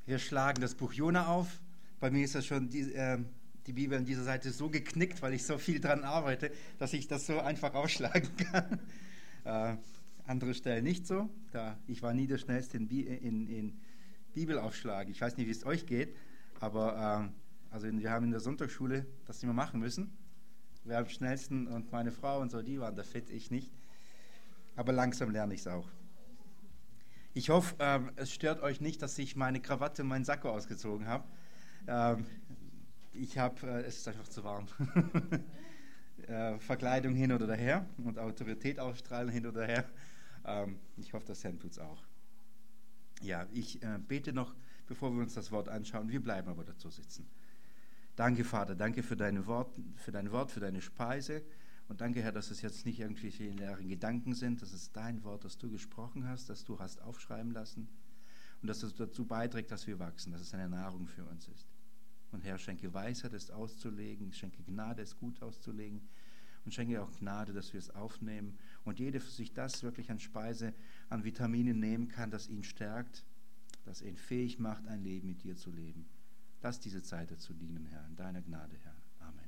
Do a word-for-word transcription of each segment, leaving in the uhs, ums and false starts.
Wir schlagen das Buch Jona auf. Bei mir ist das schon die, äh, die Bibel an dieser Seite so geknickt, weil ich so viel dran arbeite, dass ich das so einfach ausschlagen kann. Äh, andere Stellen nicht so. Da, ich war nie der Schnellste in, Bi in, in Bibelaufschlag. Ich weiß nicht, wie es euch geht, aber äh, also wir haben in der Sonntagsschule das immer machen müssen. Wer am schnellsten und meine Frau und so, die waren da fit, ich nicht. Aber langsam lerne ich es auch. Ich hoffe, ähm, es stört euch nicht, dass ich meine Krawatte und meinen Sakko ausgezogen habe. Ähm, ich habe, äh, es ist einfach zu warm. äh, Verkleidung hin oder her und Autorität ausstrahlen hin oder her. Ähm, ich hoffe, das Herrn tut es auch. Ja, ich äh, bete noch, bevor wir uns das Wort anschauen. Wir bleiben aber dazu sitzen. Danke, Vater, danke für deine Wort, für dein Wort, für deine Speise. Und danke, Herr, dass es jetzt nicht irgendwelche leeren Gedanken sind, dass es dein Wort, das du gesprochen hast, das du hast aufschreiben lassen und dass es dazu beiträgt, dass wir wachsen, dass es eine Nahrung für uns ist. Und Herr, schenke Weisheit, es auszulegen, schenke Gnade, es gut auszulegen und schenke auch Gnade, dass wir es aufnehmen und jeder für sich das wirklich an Speise, an Vitaminen nehmen kann, das ihn stärkt, das ihn fähig macht, ein Leben mit dir zu leben. Lass diese Zeit dazu dienen, Herr, in deiner Gnade, Herr. Amen.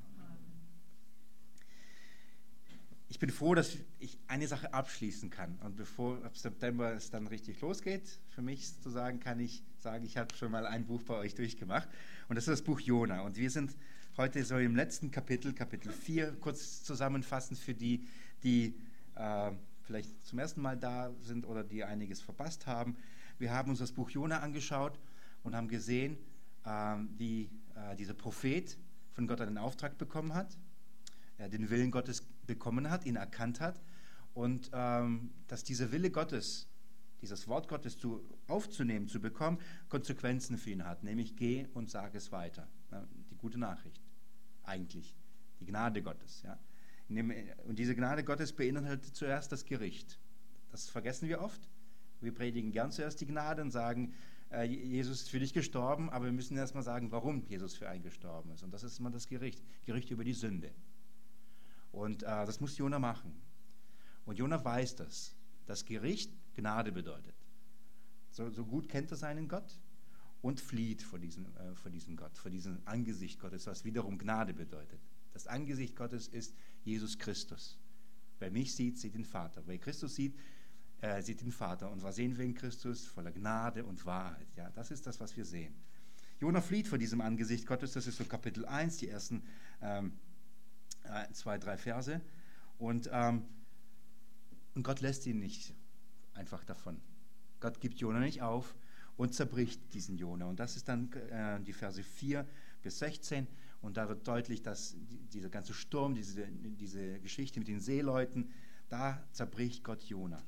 Ich bin froh, dass ich eine Sache abschließen kann. Und bevor ab September es dann richtig losgeht, für mich zu sagen, kann ich sagen, ich habe schon mal ein Buch bei euch durchgemacht. Und das ist das Buch Jona. Und wir sind heute so im letzten Kapitel, Kapitel vier, kurz zusammenfassend für die, die äh, vielleicht zum ersten Mal da sind oder die einiges verpasst haben. Wir haben uns das Buch Jona angeschaut und haben gesehen, äh, wie äh, dieser Prophet von Gott einen Auftrag bekommen hat, er den Willen Gottes bekommen hat, ihn erkannt hat und ähm, dass dieser Wille Gottes, dieses Wort Gottes zu, aufzunehmen, zu bekommen, Konsequenzen für ihn hat, nämlich geh und sag es weiter. Ja, die gute Nachricht, eigentlich, die Gnade Gottes. Ja. Und diese Gnade Gottes beinhaltet zuerst das Gericht. Das vergessen wir oft. Wir predigen gern zuerst die Gnade und sagen, äh, Jesus ist für dich gestorben, aber wir müssen erst mal sagen, warum Jesus für einen gestorben ist. Und das ist immer das Gericht, Gericht über die Sünde. Und äh, das muss Jona machen. Und Jona weiß das, dass Gericht Gnade bedeutet. So, so gut kennt er seinen Gott und flieht vor diesem, äh, vor diesem Gott, vor diesem Angesicht Gottes, was wiederum Gnade bedeutet. Das Angesicht Gottes ist Jesus Christus. Wer mich sieht, sieht den Vater. Wer Christus sieht, äh, sieht den Vater. Und was sehen wir in Christus? Voller Gnade und Wahrheit. Ja, das ist das, was wir sehen. Jona flieht vor diesem Angesicht Gottes. Das ist so Kapitel eins, die ersten ähm, zwei, drei Verse. Und, ähm, und Gott lässt ihn nicht einfach davon. Gott gibt Jona nicht auf und zerbricht diesen Jona. Und das ist dann äh, die Verse vier bis sechzehn. Und da wird deutlich, dass die, dieser ganze Sturm, diese, diese Geschichte mit den Seeleuten, da zerbricht Gott Jona.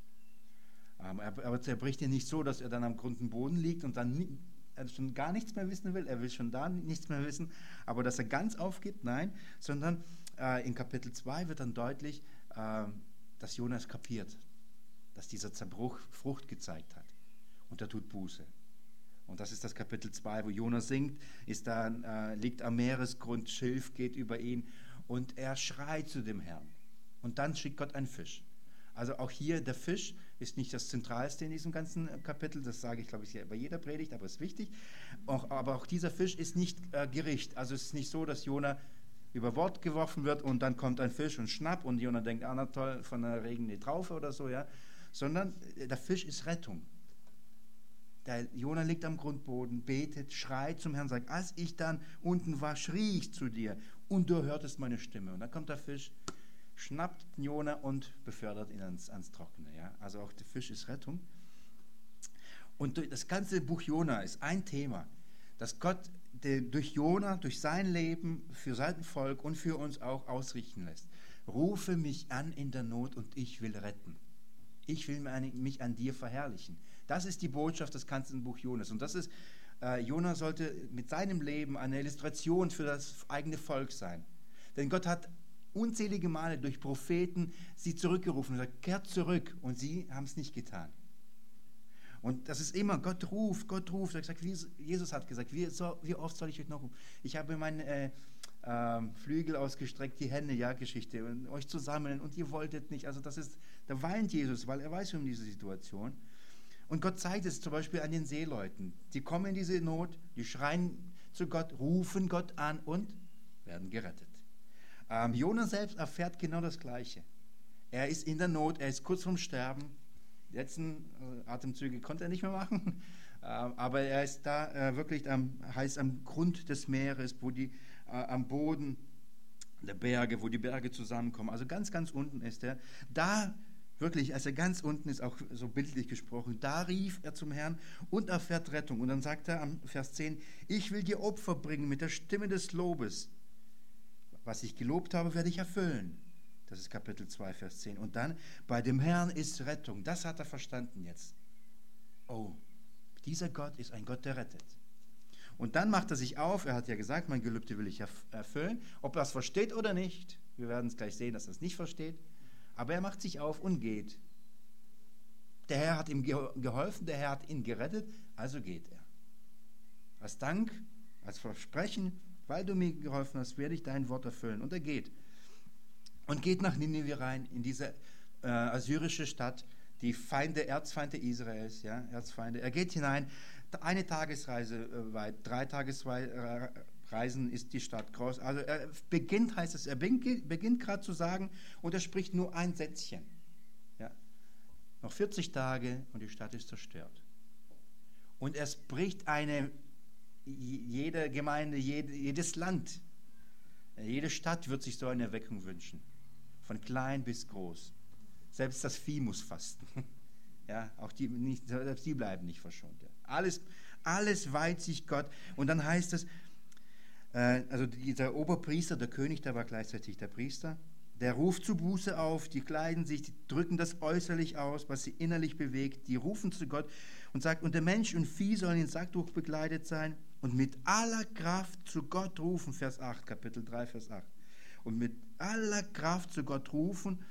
Ähm, er, aber zerbricht ihn nicht so, dass er dann am Grund und Boden liegt und dann nie, er schon gar nichts mehr wissen will, er will schon da nichts mehr wissen, aber dass er ganz aufgibt, nein, sondern äh, in Kapitel zwei wird dann deutlich, äh, dass Jonas kapiert, dass dieser Zerbruch Frucht gezeigt hat und er tut Buße. Und das ist das Kapitel zwei, wo Jona singt, ist dann, äh, liegt am Meeresgrund, Schilf geht über ihn und er schreit zu dem Herrn. Und dann schickt Gott einen Fisch. Also auch hier, der Fisch ist nicht das Zentralste in diesem ganzen Kapitel, das sage ich, glaube ich, bei jeder Predigt, aber es ist wichtig. Auch, aber auch dieser Fisch ist nicht äh, Gericht. Also es ist nicht so, dass Jona über Bord geworfen wird und dann kommt ein Fisch und schnapp und Jona denkt, ah na toll, von der Regen eine Traufe oder so, ja. Sondern der Fisch ist Rettung. Der Jona liegt am Grundboden, betet, schreit zum Herrn, sagt, als ich dann unten war, schrie ich zu dir und du hörtest meine Stimme. Und dann kommt der Fisch, schnappt Jona und befördert ihn ans, ans Trockene. Ja? Also auch der Fisch ist Rettung. Und das ganze Buch Jona ist ein Thema, dass Gott den, durch Jona, durch sein Leben, für sein Volk und für uns auch ausrichten lässt. Rufe mich an in der Not und ich will retten. Ich will mich an dir verherrlichen. Das ist die Botschaft des ganzen Buch Jonas. Und das ist, äh, Jona sollte mit seinem Leben eine Illustration für das eigene Volk sein. Denn Gott hat unzählige Male durch Propheten sie zurückgerufen und gesagt, kehrt zurück. Und sie haben es nicht getan. Und das ist immer, Gott ruft, Gott ruft. Er hat gesagt, wie, Jesus hat gesagt, wie, so, wie oft soll ich euch noch rufen? Ich habe meine äh, äh, Flügel ausgestreckt, die Hände, ja, Geschichte, und euch zu sammeln und ihr wolltet nicht. Also das ist, da weint Jesus, weil er weiß um diese Situation. Und Gott zeigt es zum Beispiel an den Seeleuten. Die kommen in diese Not, die schreien zu Gott, rufen Gott an und werden gerettet. Ähm, Jona selbst erfährt genau das Gleiche. Er ist in der Not, er ist kurz vorm Sterben. Die letzten äh, Atemzüge konnte er nicht mehr machen, äh, aber er ist da äh, wirklich am, heißt am Grund des Meeres, wo die, äh, am Boden der Berge, wo die Berge zusammenkommen. Also ganz, ganz unten ist er. Da wirklich, als er ganz unten ist, auch so bildlich gesprochen, da rief er zum Herrn und erfährt Rettung. Und dann sagt er am Vers zehn, ich will dir Opfer bringen mit der Stimme des Lobes. Was ich gelobt habe, werde ich erfüllen. Das ist Kapitel zwei, Vers zehn. Und dann, bei dem Herrn ist Rettung. Das hat er verstanden jetzt. Oh, dieser Gott ist ein Gott, der rettet. Und dann macht er sich auf, er hat ja gesagt, mein Gelübde will ich erfüllen. Ob er es versteht oder nicht, wir werden es gleich sehen, dass er es nicht versteht. Aber er macht sich auf und geht. Der Herr hat ihm geholfen, der Herr hat ihn gerettet, also geht er. Als Dank, als Versprechen, weil du mir geholfen hast, werde ich dein Wort erfüllen. Und er geht. Und geht nach Ninive rein, in diese äh, assyrische Stadt, die Feinde, Erzfeinde Israels, ja, Erzfeinde. Er geht hinein, eine Tagesreise äh, weit, drei Tagesreisen ist die Stadt groß. Also er beginnt, heißt es, er beginnt, beginnt gerade zu sagen und er spricht nur ein Sätzchen. Ja. Noch vierzig Tage und die Stadt ist zerstört. Und es bricht eine, jede Gemeinde, jede, jedes Land, jede Stadt wird sich so eine Erweckung wünschen. Von klein bis groß. Selbst das Vieh muss fasten. Ja, auch die, nicht, selbst die bleiben nicht verschont. Ja. Alles, alles weiht sich Gott. Und dann heißt es, äh, also dieser Oberpriester, der König, der war gleichzeitig der Priester, der ruft zu Buße auf, die kleiden sich, die drücken das äußerlich aus, was sie innerlich bewegt, die rufen zu Gott und sagt, und der Mensch und Vieh sollen in Sacktuch bekleidet sein und mit aller Kraft zu Gott rufen, Vers acht, Kapitel drei, Vers acht. Und mit aller Kraft zu Gott rufen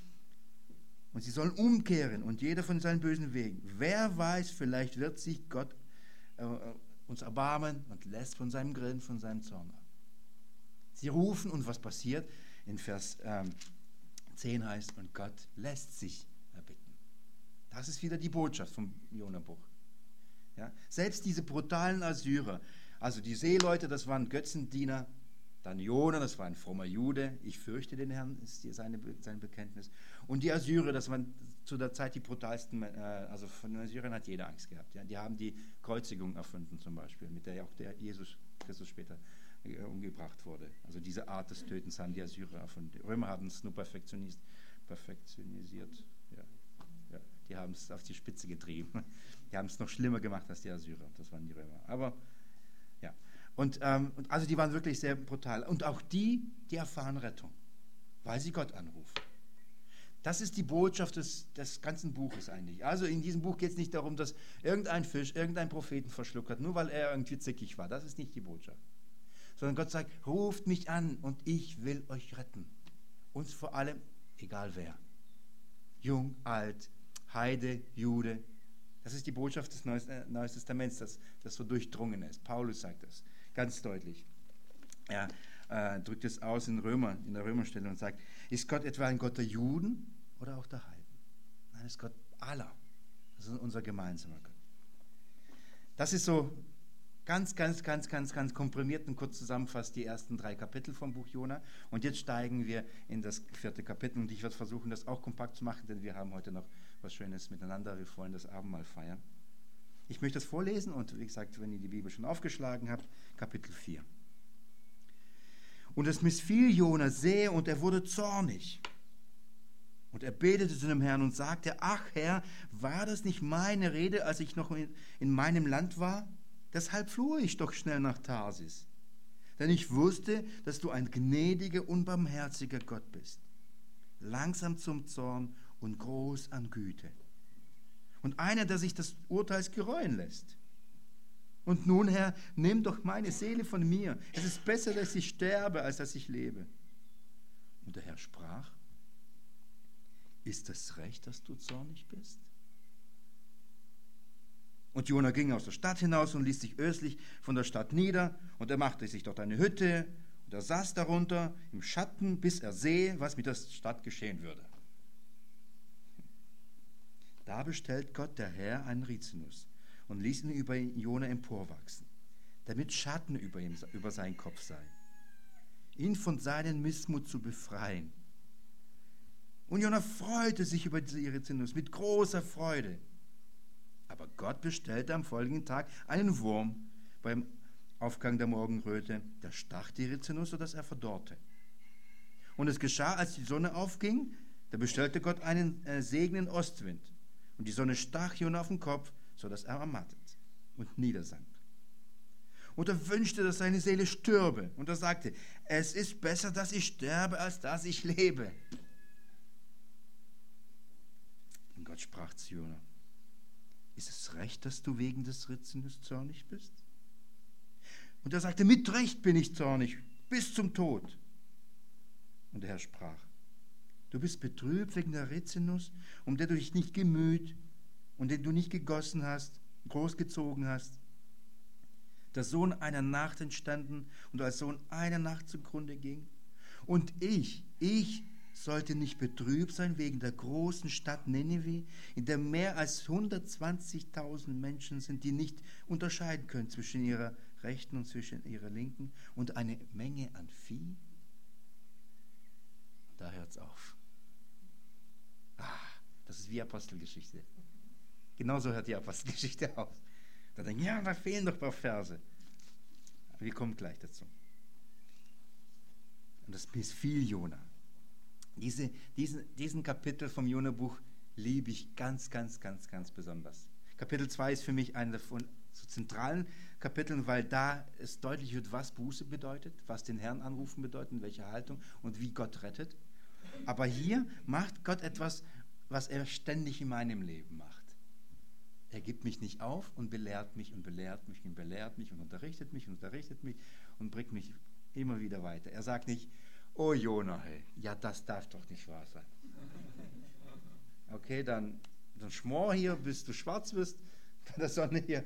und sie sollen umkehren und jeder von seinen bösen Wegen. Wer weiß, vielleicht wird sich Gott äh, uns erbarmen und lässt von seinem Grillen, von seinem Zorn ab. Sie rufen und was passiert? In Vers ähm, zehn heißt, und Gott lässt sich erbitten. Das ist wieder die Botschaft vom Jona-Buch. Ja? Selbst diese brutalen Assyrer, also die Seeleute, das waren Götzendiener, dann Jona, das war ein frommer Jude, ich fürchte den Herrn, ist seine, sein Bekenntnis. Und die Assyrer, das waren zu der Zeit die brutalsten, äh, also von den Assyrern hat jeder Angst gehabt. Ja? Die haben die Kreuzigung erfunden zum Beispiel, mit der ja auch der Jesus Christus später äh, umgebracht wurde. Also diese Art des Tötens haben die Assyrer erfunden. Die Römer haben es nur perfektionist, perfektionisiert. Ja. Ja. Die haben es auf die Spitze getrieben. Die haben es noch schlimmer gemacht als die Assyrer, das waren die Römer. Aber ja. Und, ähm, und also die waren wirklich sehr brutal. Und auch die, die erfahren Rettung, weil sie Gott anrufen. Das ist die Botschaft des, des ganzen Buches eigentlich. Also in diesem Buch geht es nicht darum, dass irgendein Fisch irgendeinen Propheten verschluckt hat, nur weil er irgendwie zickig war. Das ist nicht die Botschaft. Sondern Gott sagt, ruft mich an und ich will euch retten. Und vor allem, egal wer. Jung, alt, Heide, Jude. Das ist die Botschaft des Neuen Testaments, das, das so durchdrungen ist. Paulus sagt das ganz deutlich. Er äh, drückt es aus in Römer, in der Römerstelle und sagt, ist Gott etwa ein Gott der Juden oder auch der Heiden? Nein, ist Gott aller. Das ist unser gemeinsamer Gott. Das ist so ganz, ganz, ganz, ganz, ganz komprimiert und kurz zusammenfasst die ersten drei Kapitel vom Buch Jona. Und jetzt steigen wir in das vierte Kapitel und ich werde versuchen, das auch kompakt zu machen, denn wir haben heute noch was Schönes miteinander. Wir wollen das Abendmahl feiern. Ich möchte das vorlesen und wie gesagt, wenn ihr die Bibel schon aufgeschlagen habt, Kapitel vier. Und es missfiel Jona sehr und er wurde zornig. Und er betete zu dem Herrn und sagte, ach Herr, war das nicht meine Rede, als ich noch in, in meinem Land war? Deshalb floh ich doch schnell nach Tarsis. Denn ich wusste, dass du ein gnädiger, unbarmherziger Gott bist, langsam zum Zorn und groß an Güte. Und einer, der sich des Urteils gereuen lässt. Und nun, Herr, nimm doch meine Seele von mir. Es ist besser, dass ich sterbe, als dass ich lebe. Und der Herr sprach, ist es recht, dass du zornig bist? Und Jona ging aus der Stadt hinaus und ließ sich östlich von der Stadt nieder. Und er machte sich dort eine Hütte. Und er saß darunter im Schatten, bis er sehe, was mit der Stadt geschehen würde. Da bestellt Gott, der Herr, einen Rizinus und ließ ihn über Jona emporwachsen, damit Schatten über, ihm, über seinen Kopf sei, ihn von seinem Missmut zu befreien. Und Jona freute sich über diese Rizinus mit großer Freude. Aber Gott bestellte am folgenden Tag einen Wurm beim Aufgang der Morgenröte, der stach die Rizinus, sodass er verdorrte. Und es geschah, als die Sonne aufging, da bestellte Gott einen äh, segnenden Ostwind. Und die Sonne stach Jona auf den Kopf, sodass er ermattet und niedersank. Und er wünschte, dass seine Seele stürbe. Und er sagte, es ist besser, dass ich sterbe, als dass ich lebe. Und Gott sprach zu Jona, ist es recht, dass du wegen des Rizinus zornig bist? Und er sagte, mit Recht bin ich zornig, bis zum Tod. Und der Herr sprach, du bist betrübt wegen der Rizinus, um der du dich nicht gemüht und den du nicht gegossen hast, großgezogen hast. Der Sohn einer Nacht entstanden und als Sohn einer Nacht zugrunde ging. Und ich, ich sollte nicht betrübt sein wegen der großen Stadt Nineveh, in der mehr als hundertzwanzigtausend Menschen sind, die nicht unterscheiden können zwischen ihrer rechten und zwischen ihrer linken und eine Menge an Vieh. Da hört es auf. Ah, das ist wie Apostelgeschichte. Genauso hört die Apostelgeschichte auf. Da denken, ja, da fehlen doch ein paar Verse. Aber wir kommen gleich dazu. Und das missfiel Jona. Diese, diesen, diesen Kapitel vom Jona-Buch liebe ich ganz, ganz, ganz, ganz besonders. Kapitel zwei ist für mich einer von so zentralen Kapiteln, weil da es deutlich wird, was Buße bedeutet, was den Herrn anrufen bedeutet, in welcher Haltung und wie Gott rettet. Aber hier macht Gott etwas, was er ständig in meinem Leben macht. Er gibt mich nicht auf und belehrt mich und belehrt mich und belehrt mich und unterrichtet mich und unterrichtet mich und bringt mich immer wieder weiter. Er sagt nicht, oh Jona, hey, ja, das darf doch nicht wahr sein. Okay, dann, dann schmor hier, bis du schwarz wirst, bei der Sonne hier.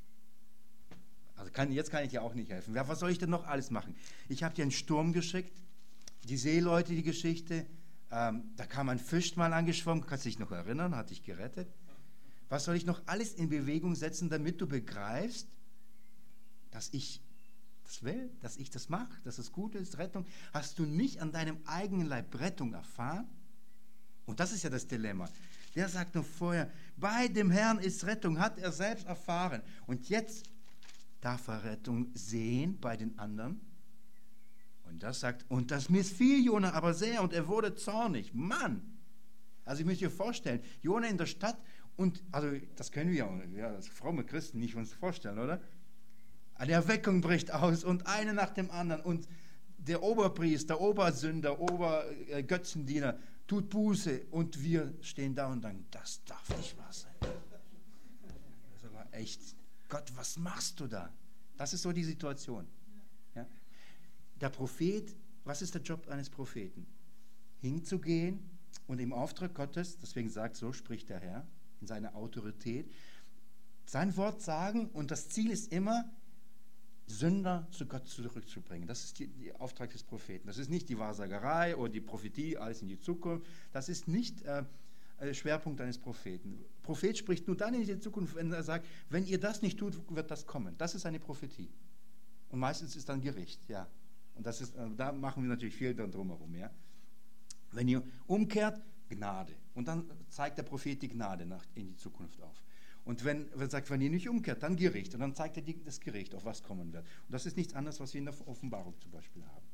Also kann, jetzt kann ich dir auch nicht helfen. Was soll ich denn noch alles machen? Ich habe dir einen Sturm geschickt, die Seeleute, die Geschichte, ähm, da kam ein Fisch mal angeschwommen, kannst du dich noch erinnern, hat dich gerettet. Was soll ich noch alles in Bewegung setzen, damit du begreifst, dass ich das will, dass ich das mache, dass es gut ist, Rettung? Hast du nicht an deinem eigenen Leib Rettung erfahren? Und das ist ja das Dilemma. Der sagt noch vorher, bei dem Herrn ist Rettung, hat er selbst erfahren. Und jetzt darf er Rettung sehen bei den anderen. Und das sagt, und das missfiel Jona aber sehr und er wurde zornig. Mann! Also ich muss dir vorstellen, Jona in der Stadt und, also das können wir ja als fromme Christen nicht uns vorstellen, oder? Eine Erweckung bricht aus und eine nach dem anderen und der Oberpriester, Obersünder, Obergötzendiener tut Buße und wir stehen da und sagen, das darf nicht wahr sein. Das ist aber echt, Gott, was machst du da? Das ist so die Situation. Ja? Der Prophet, was ist der Job eines Propheten? Hinzugehen und im Auftrag Gottes, deswegen sagt, so spricht der Herr, in seiner Autorität, sein Wort sagen und das Ziel ist immer, Sünder zu Gott zurückzubringen. Das ist der Auftrag des Propheten. Das ist nicht die Wahrsagerei oder die Prophetie, alles in die Zukunft. Das ist nicht äh, der Schwerpunkt eines Propheten. Prophet spricht nur dann in die Zukunft, wenn er sagt, wenn ihr das nicht tut, wird das kommen. Das ist eine Prophetie. Und meistens ist dann Gericht, ja. Und das ist, äh, da machen wir natürlich viel dann drumherum, ja. Wenn ihr umkehrt, Gnade. Und dann zeigt der Prophet die Gnade nach, in die Zukunft auf. Und wenn er sagt, wenn ihr nicht umkehrt, dann Gericht. Und dann zeigt er die, das Gericht, auf was kommen wird. Und das ist nichts anderes, was wir in der Offenbarung zum Beispiel haben.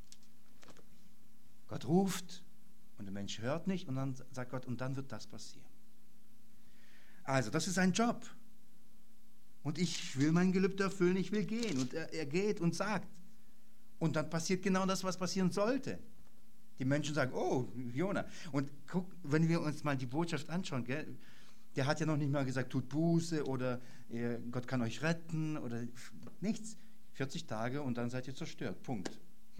Gott ruft und der Mensch hört nicht und dann sagt Gott, und dann wird das passieren. Also, das ist ein Job. Und ich will mein Gelübde erfüllen, ich will gehen. Und er, er geht und sagt. Und dann passiert genau das, was passieren sollte. Die Menschen sagen, oh, Jona. Und guck, wenn wir uns mal die Botschaft anschauen, gell, der hat ja noch nicht mal gesagt, tut Buße oder äh, Gott kann euch retten oder nichts. vierzig Tage und dann seid ihr zerstört. Punkt.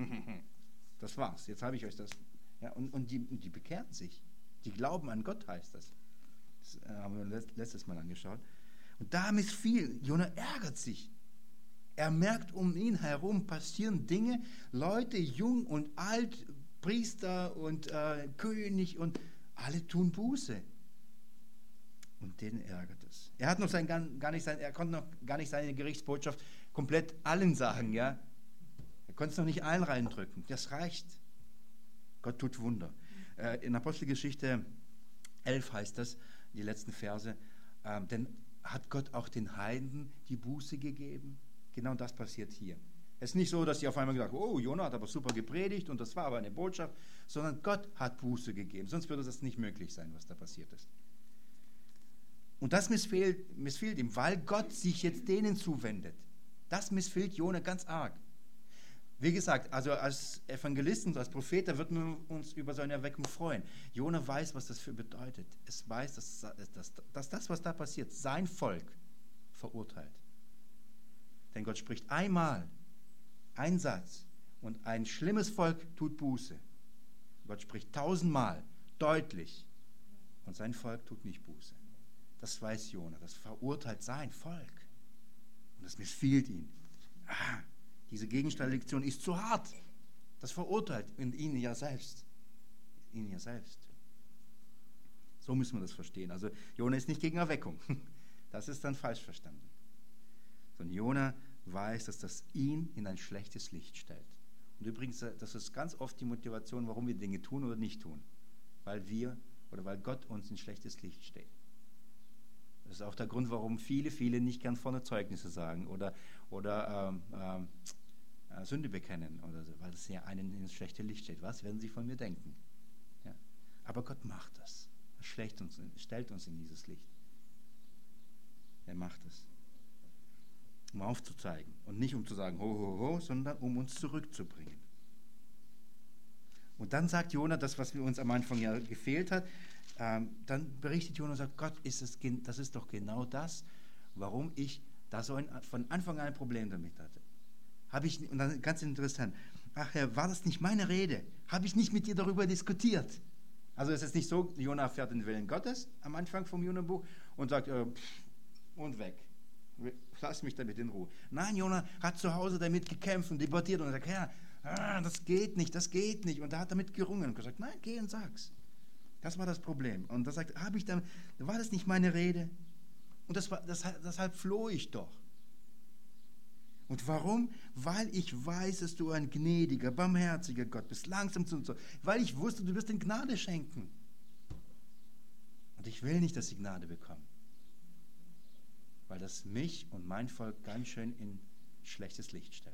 Das war's. Jetzt habe ich euch das. Ja, und und die, die bekehren sich. Die glauben an Gott, heißt das. Das äh, haben wir letztes Mal angeschaut. Und da missfiel. Jona ärgert sich. Er merkt, um ihn herum passieren Dinge. Leute, jung und alt, Priester und äh, König und alle tun Buße. Und den ärgert es. Er hat noch sein, gar nicht sein, er konnte noch gar nicht seine Gerichtsbotschaft komplett allen sagen, ja. Er konnte es noch nicht allen reindrücken. Das reicht. Gott tut Wunder. Äh, in Apostelgeschichte elf heißt das, die letzten Verse, äh, denn hat Gott auch den Heiden die Buße gegeben? Genau das passiert hier. Es ist nicht so, dass sie auf einmal gesagt haben, oh, Jona hat aber super gepredigt und das war aber eine Botschaft, sondern Gott hat Buße gegeben. Sonst würde das nicht möglich sein, was da passiert ist. Und das missfehlt, missfehlt ihm, weil Gott sich jetzt denen zuwendet. Das missfehlt Jona ganz arg. Wie gesagt, also als Evangelisten, als Prophet, da würden wir uns über so eine Erweckung freuen. Jona weiß, was das für bedeutet. Es weiß, dass, dass, dass das, was da passiert, sein Volk verurteilt. Denn Gott spricht einmal, ein Satz, und ein schlimmes Volk tut Buße. Gott spricht tausendmal, deutlich, und sein Volk tut nicht Buße. Das weiß Jona, das verurteilt sein Volk. Und das missfiehlt ihn. Ah, diese Gegenstandslektion ist zu hart. Das verurteilt ihn ja selbst. Ihn ja selbst. So müssen wir das verstehen. Also Jona ist nicht gegen Erweckung. Das ist dann falsch verstanden. Sondern Jona weiß, dass das ihn in ein schlechtes Licht stellt. Und übrigens, das ist ganz oft die Motivation, warum wir Dinge tun oder nicht tun. Weil wir oder weil Gott uns in schlechtes Licht stellt. Das ist auch der Grund, warum viele, viele nicht gern vorne Zeugnisse sagen oder, oder ähm, ähm, äh, Sünde bekennen, oder so, weil es ja einen ins schlechte Licht steht. Was werden sie von mir denken? Ja. Aber Gott macht das. Er schlägt uns, stellt uns in dieses Licht. Er macht es. Um aufzuzeigen. Und nicht um zu sagen, ho, ho, ho, sondern um uns zurückzubringen. Und dann sagt Jona das, was uns am Anfang ja gefehlt hat. Ähm, dann berichtet Jona und sagt, Gott, ist es, das ist doch genau das, warum ich da so ein, von Anfang an ein Problem damit hatte. Habe ich, und dann ganz interessant, ach Herr, war das nicht meine Rede? Habe ich nicht mit dir darüber diskutiert? Also es ist nicht so, Jona erfährt den Willen Gottes am Anfang vom Jona-Buch und sagt, äh, pff, und weg. Lass mich damit in Ruhe. Nein, Jona hat zu Hause damit gekämpft und debattiert und sagt, Herr, ah, das geht nicht, das geht nicht. Und er hat damit gerungen und gesagt, nein, geh und sag's. Das war das Problem. Und da sagt, habe ich dann, war das nicht meine Rede? Und das war, das, deshalb floh ich doch. Und warum? Weil ich weiß, dass du ein gnädiger, barmherziger Gott bist, langsam zu uns. Weil ich wusste, du wirst den Gnade schenken. Und ich will nicht, dass sie Gnade bekommen. Weil das mich und mein Volk ganz schön in schlechtes Licht stellt.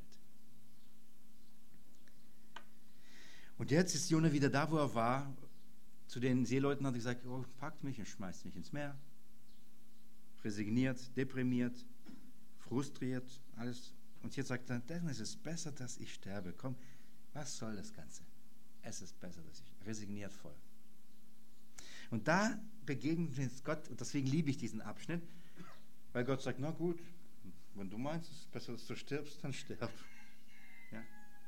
Und jetzt ist Jona wieder da, wo er war. Zu den Seeleuten hat er gesagt, oh, packt mich und schmeißt mich ins Meer. Resigniert, deprimiert, frustriert, alles. Und jetzt sagt er, dann ist es besser, dass ich sterbe. Komm, was soll das Ganze? Es ist besser, dass ich resigniert voll. Und da begegnet uns Gott, und deswegen liebe ich diesen Abschnitt, weil Gott sagt, na gut, wenn du meinst, es ist besser, dass du stirbst, dann stirb. Ja.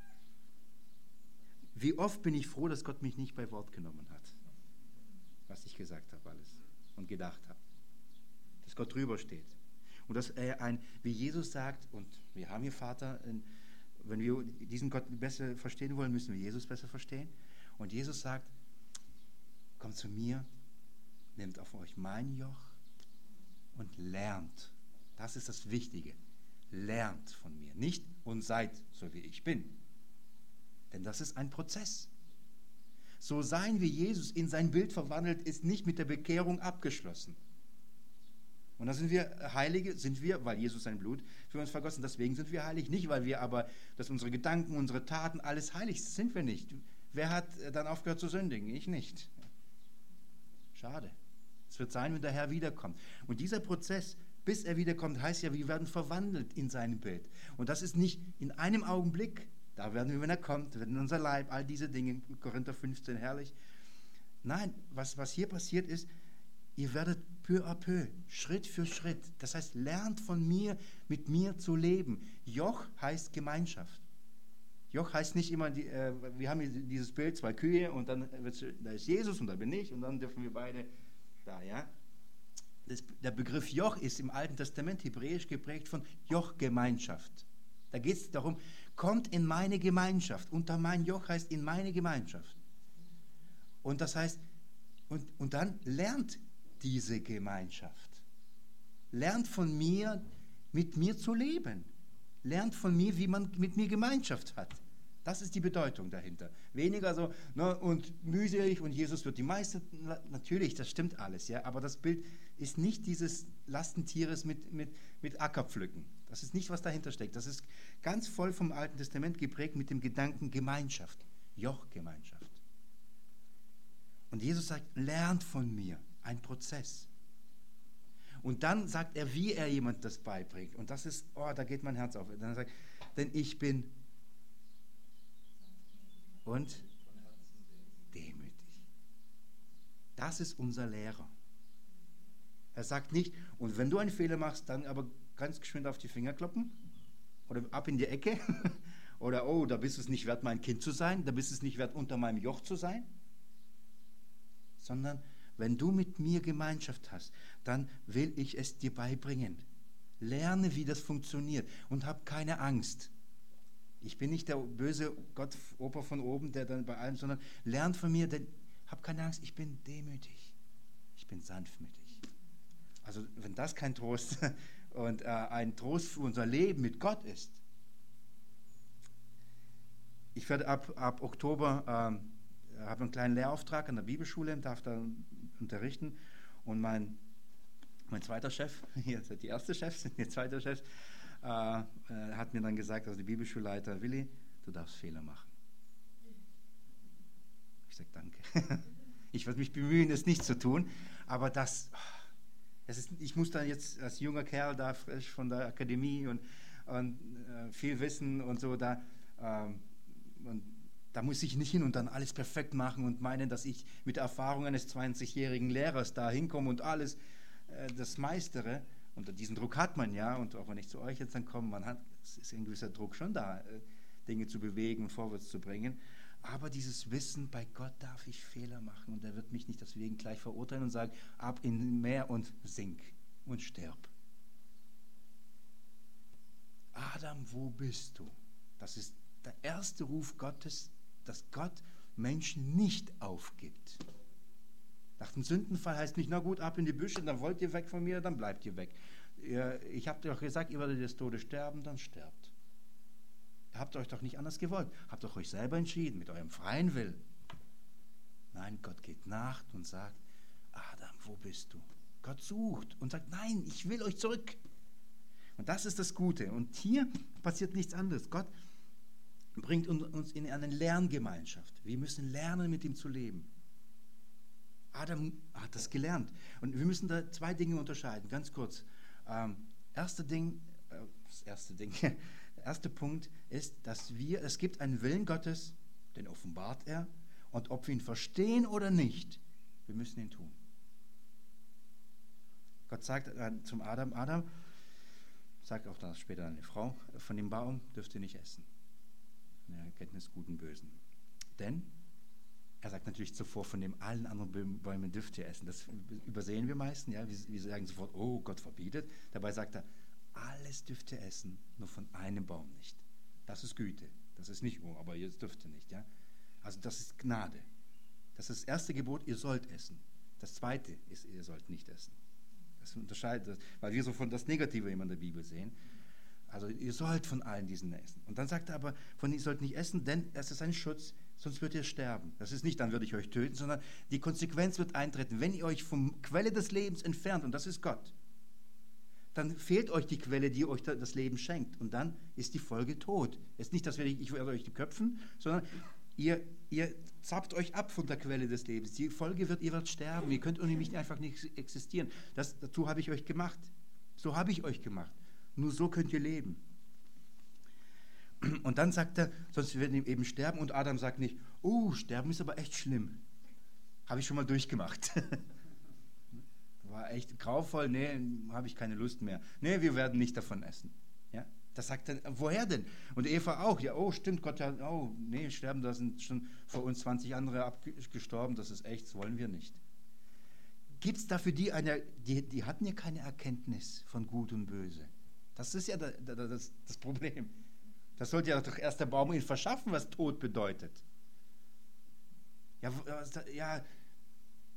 Wie oft bin ich froh, dass Gott mich nicht bei Wort genommen hat, was ich gesagt habe alles und gedacht habe. Dass Gott drüber steht. Und dass er ein, wie Jesus sagt, und wir haben hier Vater, wenn wir diesen Gott besser verstehen wollen, müssen wir Jesus besser verstehen. Und Jesus sagt, kommt zu mir, nehmt auf euch mein Joch und lernt. Das ist das Wichtige. Lernt von mir. Nicht und seid so wie ich bin. Denn das ist ein Prozess. So sein wie Jesus in sein Bild verwandelt, ist nicht mit der Bekehrung abgeschlossen. Und da sind wir Heilige, sind wir, weil Jesus sein Blut für uns vergossen, deswegen sind wir heilig. Nicht, weil wir aber, dass unsere Gedanken, unsere Taten, alles heilig sind, sind wir nicht. Wer hat dann aufgehört zu sündigen? Ich nicht. Schade. Es wird sein, wenn der Herr wiederkommt. Und dieser Prozess, bis er wiederkommt, heißt ja, wir werden verwandelt in sein Bild. Und das ist nicht in einem Augenblick. Da werden wir, wenn er kommt, werden unser Leib, all diese Dinge, Korinther fünfzehn, herrlich. Nein, was, was hier passiert ist, ihr werdet peu à peu, Schritt für Schritt. Das heißt, lernt von mir, mit mir zu leben. Joch heißt Gemeinschaft. Joch heißt nicht immer, die, äh, wir haben hier dieses Bild, zwei Kühe und dann da ist Jesus und da bin ich und dann dürfen wir beide da, ja. Das, der Begriff Joch ist im Alten Testament hebräisch geprägt von Jochgemeinschaft. Da geht es darum, kommt in meine Gemeinschaft. Unter mein Joch heißt in meine Gemeinschaft. Und das heißt, und, und dann lernt diese Gemeinschaft. Lernt von mir, mit mir zu leben. Lernt von mir, wie man mit mir Gemeinschaft hat. Das ist die Bedeutung dahinter. Weniger so, ne, und mühselig und Jesus wird die meiste. Natürlich, das stimmt alles, ja, aber das Bild ist nicht dieses Lastentieres mit, mit, mit Ackerpflücken. Das ist nicht, was dahinter steckt. Das ist ganz voll vom Alten Testament geprägt mit dem Gedanken Gemeinschaft, Jochgemeinschaft. Und Jesus sagt, lernt von mir, ein Prozess. Und dann sagt er, wie er jemand das beibringt. Und das ist, oh, da geht mein Herz auf. Dann sagt, denn ich bin und demütig. Das ist unser Lehrer. Er sagt nicht, und wenn du einen Fehler machst, dann aber ganz geschwind auf die Finger kloppen oder ab in die Ecke oder, oh, da bist du es nicht wert, mein Kind zu sein, da bist du es nicht wert, unter meinem Joch zu sein, sondern wenn du mit mir Gemeinschaft hast, dann will ich es dir beibringen. Lerne, wie das funktioniert und hab keine Angst. Ich bin nicht der böse Gott, Opa von oben, der dann bei allem, sondern lernt von mir, denn hab keine Angst, ich bin demütig. Ich bin sanftmütig. Also wenn das kein Trost und äh, ein Trost für unser Leben mit Gott ist. Ich werde ab, ab Oktober, äh, habe einen kleinen Lehrauftrag an der Bibelschule, darf da unterrichten und mein, mein zweiter Chef, hier die erste Chef, die zweite Chef, äh, äh, hat mir dann gesagt, also der Bibelschulleiter, Willi, du darfst Fehler machen. Ich sage danke. Ich werde mich bemühen, es nicht zu tun, aber das, das ist, ich muss dann jetzt als junger Kerl da frisch von der Akademie und, und äh, viel Wissen und so, da, äh, und da muss ich nicht hin und dann alles perfekt machen und meinen, dass ich mit der Erfahrung eines zwanzigjährigen Lehrers da hinkomme und alles äh, das meistere. Und diesen Druck hat man ja, und auch wenn ich zu euch jetzt dann komme, man hat, es ist ein gewisser Druck schon da, äh, Dinge zu bewegen und vorwärts zu bringen. Aber dieses Wissen, bei Gott darf ich Fehler machen und er wird mich nicht deswegen gleich verurteilen und sagen, ab in Meer und sink und stirb. Adam, wo bist du? Das ist der erste Ruf Gottes, dass Gott Menschen nicht aufgibt. Nach dem Sündenfall heißt nicht, na gut, ab in die Büsche, dann wollt ihr weg von mir, dann bleibt ihr weg. Ihr, ich habe dir doch gesagt, ihr werdet des Todes sterben, dann sterbt. Ihr habt euch doch nicht anders gewollt. Habt doch euch selber entschieden, mit eurem freien Willen. Nein, Gott geht nach und sagt, Adam, wo bist du? Gott sucht und sagt, nein, ich will euch zurück. Und das ist das Gute. Und hier passiert nichts anderes. Gott bringt uns in eine Lerngemeinschaft. Wir müssen lernen, mit ihm zu leben. Adam hat das gelernt. Und wir müssen da zwei Dinge unterscheiden, ganz kurz. Ähm, erste Ding, äh, das erste Ding, der erste Punkt ist, dass wir, es gibt einen Willen Gottes, den offenbart er, und ob wir ihn verstehen oder nicht, wir müssen ihn tun. Gott sagt äh, zum Adam, Adam, sagt auch dann später eine Frau, von dem Baum dürft ihr nicht essen. Von der Erkenntnis Guten Bösen. Denn er sagt natürlich zuvor, von dem allen anderen Bäumen dürft ihr essen. Das übersehen wir meistens. Ja? Wir, wir sagen sofort, oh, Gott verbietet. Dabei sagt er, alles dürft ihr essen, nur von einem Baum nicht. Das ist Güte. Das ist nicht, oh, aber ihr dürft ihr nicht. Ja? Also das ist Gnade. Das ist das erste Gebot, ihr sollt essen. Das zweite ist, ihr sollt nicht essen. Das unterscheidet, weil wir so von das Negative immer in der Bibel sehen. Also ihr sollt von allen diesen essen. Und dann sagt er aber, von ihr sollt nicht essen, denn es ist ein Schutz, sonst würdet ihr sterben. Das ist nicht, dann würde ich euch töten, sondern die Konsequenz wird eintreten. Wenn ihr euch vom Quelle des Lebens entfernt, und das ist Gott, dann fehlt euch die Quelle, die euch das Leben schenkt. Und dann ist die Folge Tod. Es ist nicht, dass ich, ich werde euch die köpfen, sondern ihr, ihr zappt euch ab von der Quelle des Lebens. Die Folge wird, ihr werdet sterben. Ihr könnt ohne mich einfach nicht existieren. Das, dazu habe ich euch gemacht. So habe ich euch gemacht. Nur so könnt ihr leben. Und dann sagt er, sonst werden wir eben sterben. Und Adam sagt nicht, oh, sterben ist aber echt schlimm. Habe ich schon mal durchgemacht. War echt grauvoll, nee, habe ich keine Lust mehr. Nee, wir werden nicht davon essen. Ja? Das sagt er, woher denn? Und Eva auch, ja, oh, stimmt, Gott, ja, oh, nee, sterben, da sind schon vor uns zwanzig andere abgestorben, das ist echt, das wollen wir nicht. Gibt es dafür die eine, die, die hatten ja keine Erkenntnis von Gut und Böse. Das ist ja da, da, das, das Problem. Das sollte ja doch erst der Baum ihnen verschaffen, was Tod bedeutet. Ja, ja,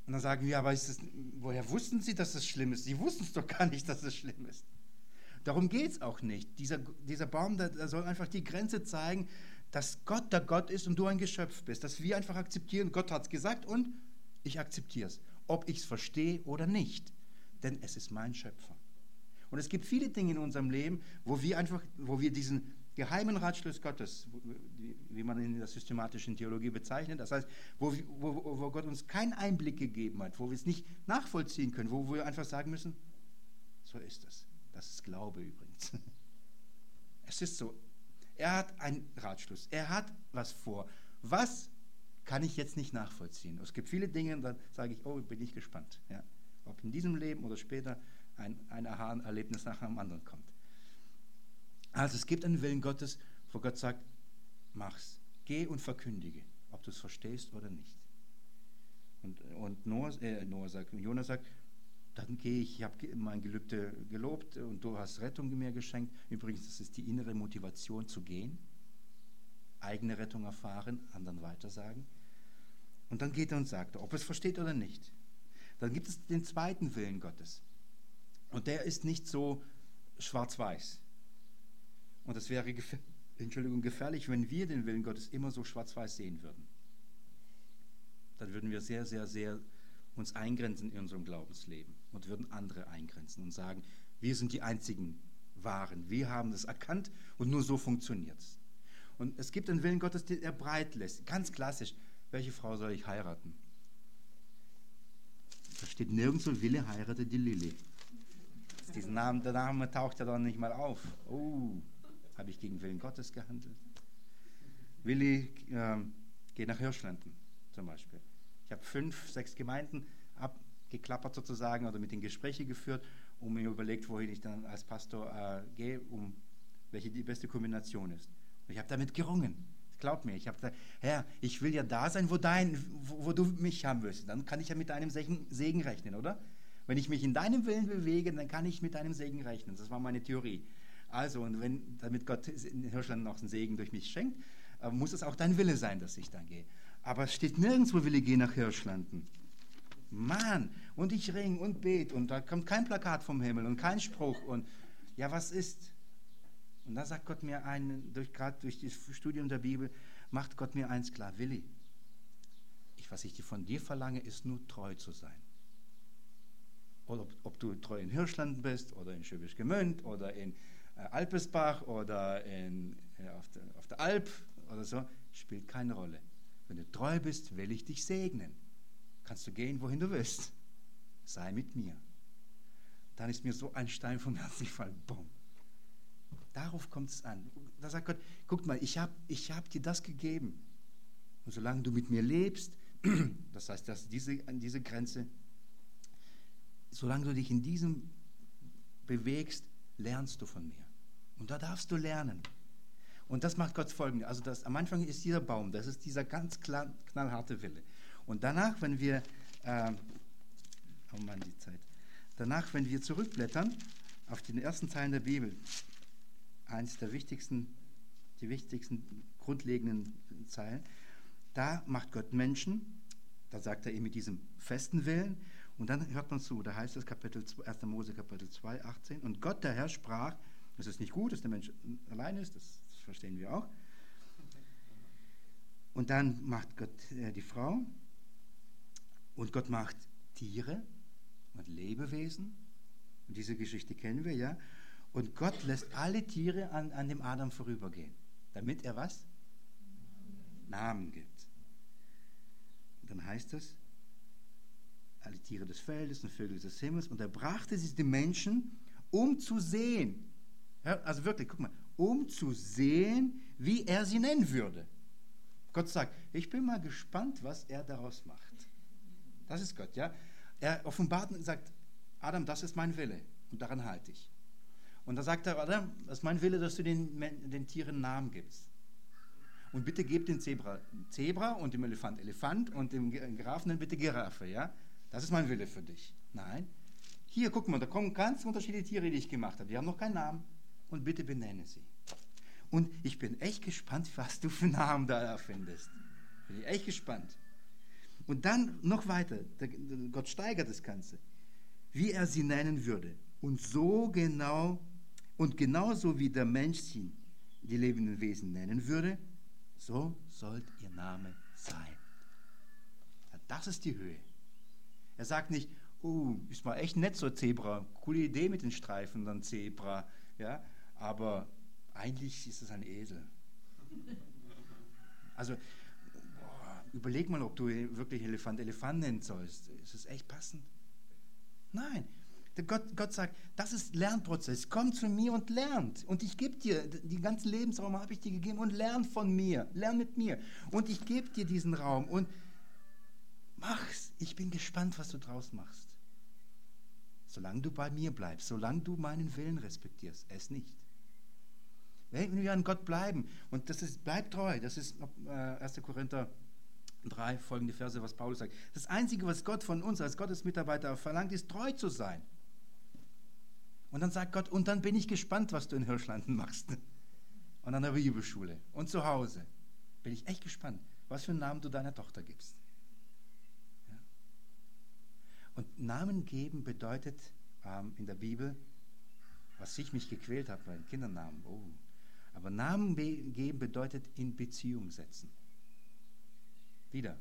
Und dann sagen wir, aber ist das, woher wussten Sie, dass es schlimm ist? Sie wussten es doch gar nicht, dass es schlimm ist. Darum geht es auch nicht. Dieser, dieser Baum, der, der soll einfach die Grenze zeigen, dass Gott der Gott ist und du ein Geschöpf bist. Dass wir einfach akzeptieren, Gott hat es gesagt und ich akzeptiere es. Ob ich es verstehe oder nicht. Denn es ist mein Schöpfer. Und es gibt viele Dinge in unserem Leben, wo wir einfach, wo wir diesen geheimen Ratschluss Gottes, wie man in der systematischen Theologie bezeichnet, das heißt, wo, wo, wo Gott uns keinen Einblick gegeben hat, wo wir es nicht nachvollziehen können, wo wir einfach sagen müssen, so ist es. Das ist Glaube übrigens. Es ist so. Er hat einen Ratschluss. Er hat was vor. Was kann ich jetzt nicht nachvollziehen? Es gibt viele Dinge, da sage ich, oh, bin ich gespannt. Ja? Ob in diesem Leben oder später ein, ein Aha-Erlebnis nach einem anderen kommt. Also es gibt einen Willen Gottes, wo Gott sagt, mach's. Geh und verkündige, ob du es verstehst oder nicht. Und, und Noah, äh, Noah sagt, Jonah sagt, dann gehe ich, ich habe mein Gelübde gelobt und du hast Rettung mir geschenkt. Übrigens, das ist die innere Motivation zu gehen. Eigene Rettung erfahren, anderen weitersagen. Und dann geht er und sagt, ob es versteht oder nicht. Dann gibt es den zweiten Willen Gottes. Und der ist nicht so schwarz-weiß. Und es wäre gefähr- Entschuldigung, gefährlich, wenn wir den Willen Gottes immer so schwarz-weiß sehen würden. Dann würden wir sehr, sehr, sehr uns eingrenzen in unserem Glaubensleben und würden andere eingrenzen und sagen, wir sind die einzigen Wahren, wir haben das erkannt und nur so funktioniert es. Und es gibt einen Willen Gottes, den er breit lässt. Ganz klassisch, welche Frau soll ich heiraten? Da steht nirgendwo, Wille heirate die Lilly. Diesen Namen, der Name taucht ja dann nicht mal auf. Oh, habe ich gegen Willen Gottes gehandelt? Willi äh, geht nach Hirschlanden zum Beispiel. Ich habe fünf, sechs Gemeinden abgeklappert sozusagen oder mit den Gespräche geführt und mir überlegt, wohin ich dann als Pastor äh, gehe, um welche die beste Kombination ist. Und ich habe damit gerungen. Glaub mir, ich habe gesagt, Herr, ich will ja da sein, wo, dein, wo, wo du mich haben willst. Dann kann ich ja mit deinem Segen, Segen rechnen, oder? Wenn ich mich in deinem Willen bewege, dann kann ich mit deinem Segen rechnen. Das war meine Theorie. Also, und wenn, damit Gott in Hirschland noch einen Segen durch mich schenkt, äh, muss es auch dein Wille sein, dass ich dann gehe. Aber es steht nirgendwo, will ich gehen nach Hirschlanden. Mann, und ich ring und bete und da kommt kein Plakat vom Himmel und kein Spruch und ja, was ist? Und da sagt Gott mir einen, durch, gerade durch das Studium der Bibel, macht Gott mir eins klar, Willi, ich, was ich von dir verlange, ist nur treu zu sein. Oder ob, ob du treu in Hirschlanden bist oder in Schwäbisch Gmünd oder in äh, Alpesbach oder in, äh, auf, der, auf der Alp oder so, spielt keine Rolle. Wenn du treu bist, will ich dich segnen. Kannst du gehen, wohin du willst. Sei mit mir. Dann ist mir so ein Stein vom Herzen gefallen. Boom. Darauf kommt es an. Da sagt Gott, guck mal, ich habe ich hab dir das gegeben. Und solange du mit mir lebst, das heißt, dass diese, an diese Grenze, solange du dich in diesem bewegst, lernst du von mir. Und da darfst du lernen. Und das macht Gott Folgendes. Also das, am Anfang ist dieser Baum, das ist dieser ganz klar, knallharte Wille. Und danach, wenn wir, äh, oh Mann, die Zeit. Danach, wenn wir zurückblättern auf den ersten Teilen der Bibel, eines der wichtigsten, die wichtigsten grundlegenden Zeilen, da macht Gott Menschen, da sagt er eben mit diesem festen Willen, und dann hört man zu, da heißt es Kapitel erster Mose Kapitel zwei, achtzehn, und Gott der Herr sprach, es ist nicht gut, dass der Mensch allein ist, das verstehen wir auch. Und dann macht Gott äh, die Frau und Gott macht Tiere und Lebewesen. Und diese Geschichte kennen wir, ja. Und Gott lässt alle Tiere an, an dem Adam vorübergehen, damit er was? Namen gibt. Und dann heißt es, alle Tiere des Feldes und Vögel des Himmels, und er brachte sie den Menschen, um zu sehen, ja, also wirklich, guck mal, um zu sehen, wie er sie nennen würde. Gott sagt, ich bin mal gespannt, was er daraus macht. Das ist Gott, ja. Er offenbart und sagt, Adam, das ist mein Wille und daran halte ich. Und da sagt er, Adam, das ist mein Wille, dass du den, den Tieren Namen gibst. Und bitte gebt dem Zebra Zebra und dem Elefant Elefant und dem Giraffen bitte Giraffe, ja. Das ist mein Wille für dich. Nein. Hier, guck mal, da kommen ganz unterschiedliche Tiere, die ich gemacht habe. Die haben noch keinen Namen. Und bitte benenne sie. Und ich bin echt gespannt, was du für Namen da erfindest. Bin ich echt gespannt. Und dann noch weiter, der, Gott steigert das Ganze, wie er sie nennen würde. Und so genau, und genauso wie der Mensch sie, die lebenden Wesen, nennen würde, so sollt ihr Name sein. Das ist die Höhe. Er sagt nicht, oh, ist mal echt nett so Zebra, coole Idee mit den Streifen, dann Zebra, ja, aber eigentlich ist es ein Esel. Also, boah, überleg mal, ob du wirklich Elefant Elefant nennen sollst. Ist es echt passend? Nein. Der Gott, Gott sagt, das ist Lernprozess. Komm zu mir und lernt. Und ich gebe dir, den ganzen Lebensraum habe ich dir gegeben und lern von mir. Lern mit mir. Und ich gebe dir diesen Raum und mach's. Ich bin gespannt, was du draus machst. Solange du bei mir bleibst, solange du meinen Willen respektierst, es nicht. Wenn wir an Gott bleiben, und das ist, bleib treu, das ist äh, erster Korinther drei, folgende Verse, was Paulus sagt. Das Einzige, was Gott von uns als Gottesmitarbeiter verlangt, ist treu zu sein. Und dann sagt Gott, und dann bin ich gespannt, was du in Hirschlanden machst. Und an der Bibelschule und zu Hause. Bin ich echt gespannt, was für einen Namen du deiner Tochter gibst. Ja. Und Namen geben bedeutet ähm, in der Bibel, was ich mich gequält habe bei den Kindernamen. Oh. Aber Namen geben bedeutet in Beziehung setzen. Wieder.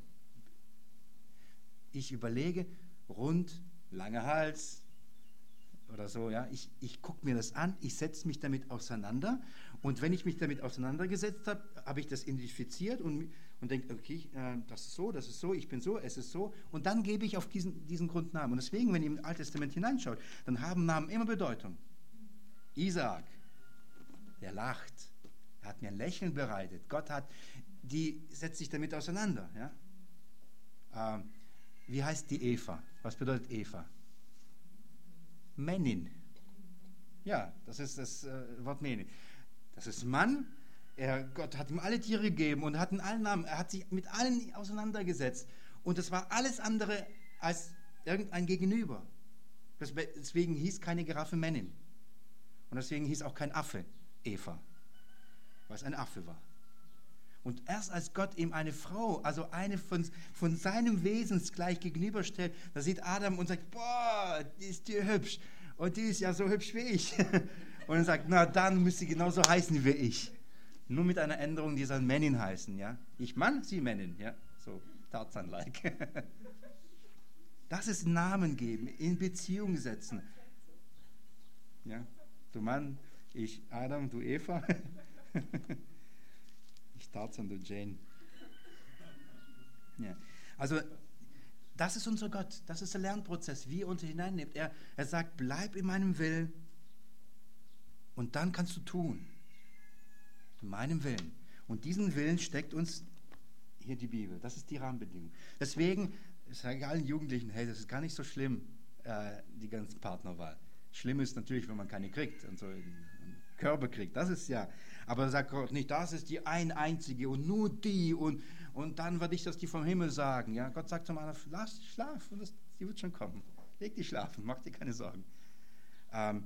Ich überlege, rund, langer Hals oder so, ja. Ich, ich gucke mir das an, ich setze mich damit auseinander und wenn ich mich damit auseinandergesetzt habe, habe ich das identifiziert und, und denke, okay, äh, das ist so, das ist so, ich bin so, es ist so und dann gebe ich auf diesen, diesen Grund Namen. Und deswegen, wenn ihr im Alten Testament hineinschaut, dann haben Namen immer Bedeutung. Isaak, der lacht, er hat mir ein Lächeln bereitet. Gott hat, die setzt sich damit auseinander. Ja? Ähm, wie heißt die Eva? Was bedeutet Eva? Männin. Ja, das ist das äh, Wort Männin. Das ist Mann. Er, Gott hat ihm alle Tiere gegeben und hat in allen Namen. Er hat sich mit allen auseinandergesetzt. Und das war alles andere als irgendein Gegenüber. Das, deswegen hieß keine Giraffe Männin. Und deswegen hieß auch kein Affe Eva, weil es ein Affe war. Und erst als Gott ihm eine Frau, also eine von, von seinem Wesensgleich gegenüberstellt, da sieht Adam und sagt, boah, die ist die hübsch. Und die ist ja so hübsch wie ich. Und er sagt, na dann müsste sie genauso heißen wie ich. Nur mit einer Änderung, die soll Männin heißen. Ja? Ich Mann, sie Männin. Ja? So Tarzan-like. Das ist Namen geben, in Beziehung setzen. Ja? Du Mann, ich Adam, du Eva. Ich Tarzan, du Jane. Ja. Also, das ist unser Gott. Das ist der Lernprozess, wie er uns hineinnimmt. Er, er sagt, bleib in meinem Willen und dann kannst du tun. In meinem Willen. Und diesen Willen steckt uns hier die Bibel. Das ist die Rahmenbedingung. Deswegen sage ich allen Jugendlichen, hey, das ist gar nicht so schlimm, äh, die ganze Partnerwahl. Schlimm ist natürlich, wenn man keine kriegt und so einen Körper kriegt. Das ist ja. Aber sagt Gott nicht, das ist die ein einzige und nur die und, und dann werde ich das die vom Himmel sagen. Ja, Gott sagt zum anderen, lass dich schlafen, das, die wird schon kommen. Leg dich schlafen, mach dir keine Sorgen. Ähm,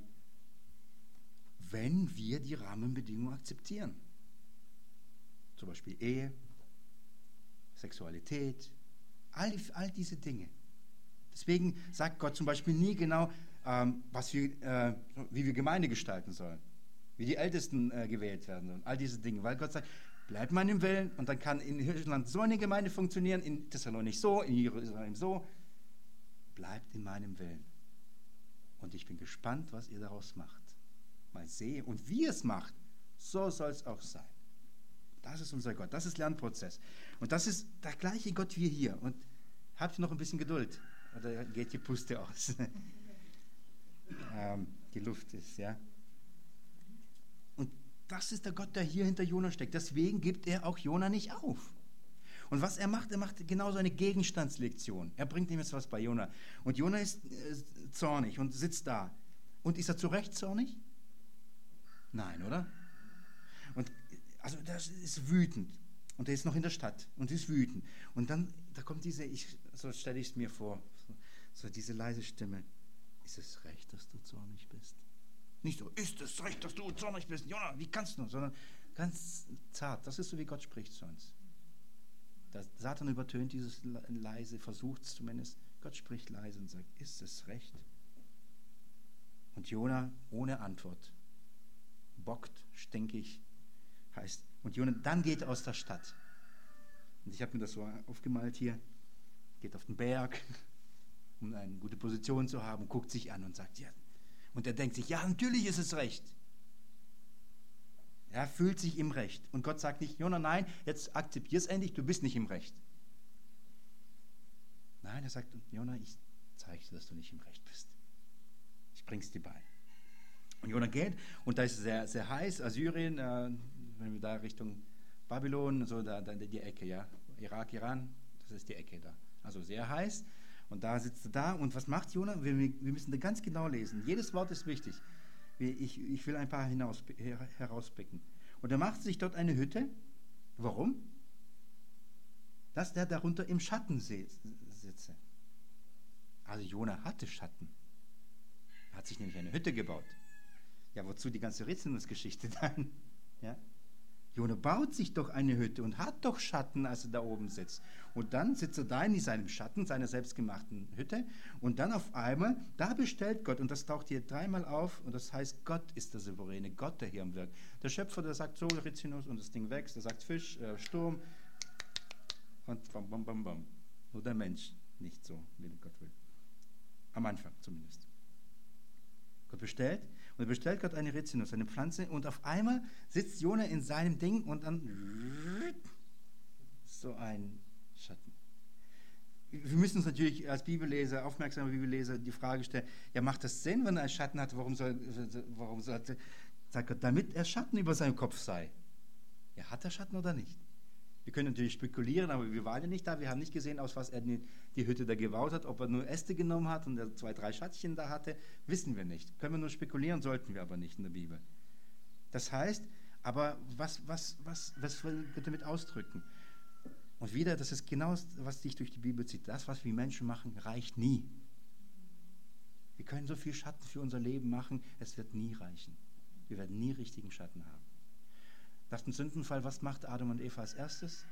wenn wir die Rahmenbedingungen akzeptieren. Zum Beispiel Ehe, Sexualität, all, all diese Dinge. Deswegen sagt Gott zum Beispiel nie genau, ähm, was wir, äh, wie wir Gemeinde gestalten sollen, wie die Ältesten äh, gewählt werden und all diese Dinge. Weil Gott sagt, bleib meinem Willen und dann kann in Hirschland so eine Gemeinde funktionieren, in Thessalonik so, in Jerusalem so. Bleibt in meinem Willen. Und ich bin gespannt, was ihr daraus macht. Mal sehe und wie es macht, so soll es auch sein. Das ist unser Gott, das ist Lernprozess. Und das ist der gleiche Gott wie hier. Und habt ihr noch ein bisschen Geduld? Oder geht die Puste aus? ähm, die Luft ist, ja. Und das ist der Gott, der hier hinter Jona steckt. Deswegen gibt er auch Jona nicht auf. Und was er macht, er macht genauso eine Gegenstandslektion. Er bringt ihm jetzt was bei Jona. Und Jona ist äh, zornig und sitzt da. Und ist er zu Recht zornig? Nein, oder? Und also das ist wütend. Und er ist noch in der Stadt und ist wütend. Und dann, da kommt diese, ich, so stelle ich es mir vor, so, so diese leise Stimme. Ist es recht, dass du zornig bist? Nicht so, ist es recht, dass du zornig bist? Jona, wie kannst du? Sondern ganz zart. Das ist so, wie Gott spricht zu uns. Das Satan übertönt dieses leise, versucht es zumindest. Gott spricht leise und sagt, ist es recht? Und Jona ohne Antwort, bockt, stinkig, heißt, und Jona dann geht aus der Stadt. Und ich habe mir das so aufgemalt hier, geht auf den Berg, um eine gute Position zu haben, guckt sich an und sagt, ja. Und er denkt sich, ja, natürlich ist es recht. Er fühlt sich im Recht. Und Gott sagt nicht, Jona, nein, jetzt akzeptier es endlich, du bist nicht im Recht. Nein, er sagt, Jona, ich zeige dir, dass du nicht im Recht bist. Ich bring's dir bei. Und Jona geht, und da ist es sehr, sehr heiß, Assyrien, äh, wenn wir da Richtung Babylon, so da, da die Ecke, ja, Irak, Iran, das ist die Ecke da. Also sehr heiß. Und da sitzt er da, und was macht Jona? Wir, wir müssen da ganz genau lesen. Jedes Wort ist wichtig. Ich, ich will ein paar hinaus, herauspicken. Und er macht sich dort eine Hütte. Warum? Dass der darunter im Schatten sitze. Also Jona hatte Schatten. Er hat sich nämlich eine Hütte gebaut. Ja, wozu die ganze Rätselgeschichte dann? Ja? Jona baut sich doch eine Hütte und hat doch Schatten, als er da oben sitzt. Und dann sitzt er da in seinem Schatten, seiner selbstgemachten Hütte. Und dann auf einmal, da bestellt Gott, und das taucht hier dreimal auf, und das heißt, Gott ist der Souveräne, Gott, der hier am Werk. Der Schöpfer, der sagt so, Rizinus, und das Ding wächst, der sagt Fisch, äh, Sturm, und bam, bam, bam, bam. Nur der Mensch nicht so, wie Gott will. Am Anfang zumindest. Gott bestellt, und er bestellt Gott eine Rizinus, eine Pflanze, und auf einmal sitzt Jona in seinem Ding und dann so ein Schatten. Wir müssen uns natürlich als Bibelleser, aufmerksame Bibelleser, die Frage stellen, ja, macht das Sinn, wenn er einen Schatten hat, warum soll, warum soll, sagt Gott, damit er Schatten über seinem Kopf sei. Ja, hat er Schatten oder nicht? Wir können natürlich spekulieren, aber wir waren ja nicht da. Wir haben nicht gesehen, aus was er die, die Hütte da gebaut hat. Ob er nur Äste genommen hat und er zwei, drei Schattchen da hatte, wissen wir nicht. Können wir nur spekulieren, sollten wir aber nicht in der Bibel. Das heißt, aber was, was, was, was will Gott damit ausdrücken? Und wieder, das ist genau, was sich durch die Bibel zieht. Das, was wir Menschen machen, reicht nie. Wir können so viel Schatten für unser Leben machen, es wird nie reichen. Wir werden nie richtigen Schatten haben. Nach dem Sündenfall, was macht Adam und Eva als erstes?